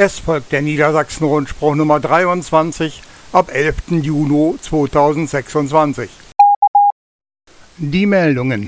Es folgt der Niedersachsen-Rundspruch Nummer 23 ab 11. Juni 2026. Die Meldungen.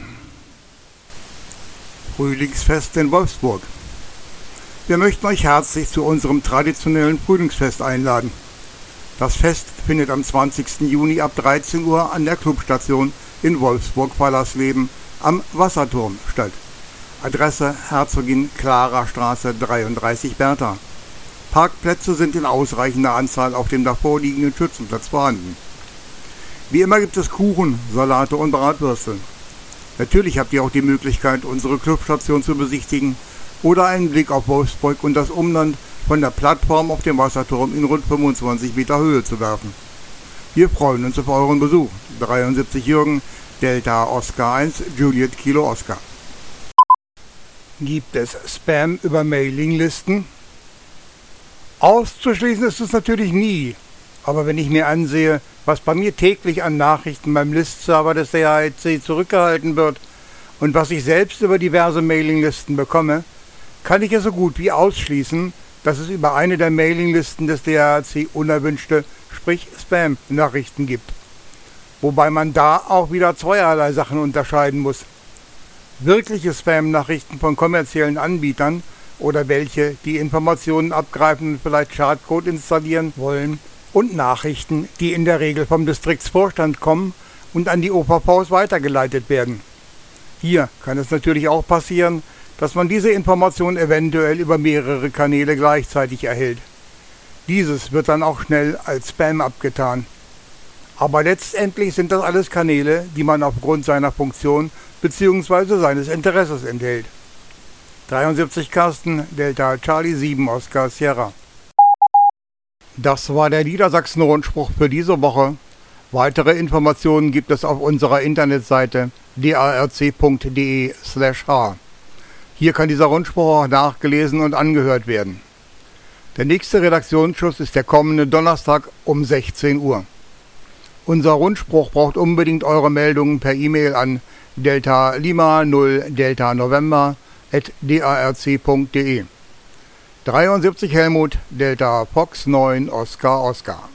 Frühlingsfest in Wolfsburg. Wir möchten euch herzlich zu unserem traditionellen Frühlingsfest einladen. Das Fest findet am 20. Juni ab 13 Uhr an der Clubstation in Wolfsburg-Fallersleben am Wasserturm statt. Adresse Herzogin Clara Straße 33 Bertha. Parkplätze sind in ausreichender Anzahl auf dem davorliegenden Schützenplatz vorhanden. Wie immer gibt es Kuchen, Salate und Bratwürste. Natürlich habt ihr auch die Möglichkeit, unsere Clubstation zu besichtigen oder einen Blick auf Wolfsburg und das Umland von der Plattform auf dem Wasserturm in rund 25 Meter Höhe zu werfen. Wir freuen uns auf euren Besuch. 73 Jürgen, Delta Oscar 1, Juliet Kilo Oscar. Gibt es Spam über Mailinglisten? Auszuschließen ist es natürlich nie, aber wenn ich mir ansehe, was bei mir täglich an Nachrichten beim Listserver des DHC zurückgehalten wird und was ich selbst über diverse Mailinglisten bekomme, kann ich es so gut wie ausschließen, dass es über eine der Mailinglisten des DHC unerwünschte, sprich Spam-Nachrichten gibt. Wobei man da auch wieder zweierlei Sachen unterscheiden muss. Wirkliche Spam-Nachrichten von kommerziellen Anbietern oder welche, die Informationen abgreifen und vielleicht Schadcode installieren wollen, und Nachrichten, die in der Regel vom Distriktsvorstand kommen und an die OVVs weitergeleitet werden. Hier kann es natürlich auch passieren, dass man diese Information eventuell über mehrere Kanäle gleichzeitig erhält. Dieses wird dann auch schnell als Spam abgetan. Aber letztendlich sind das alles Kanäle, die man aufgrund seiner Funktion bzw. seines Interesses enthält. 73 Carsten, Delta Charlie 7 Oscar Sierra. Das war der Niedersachsen-Rundspruch für diese Woche. Weitere Informationen gibt es auf unserer Internetseite darc.de/h. Hier kann dieser Rundspruch auch nachgelesen und angehört werden. Der nächste Redaktionsschuss ist der kommende Donnerstag um 16 Uhr. Unser Rundspruch braucht unbedingt eure Meldungen per E-Mail an Delta Lima 0 Delta November @darc.de. 73 Helmut, Delta Fox 9 Oscar Oscar.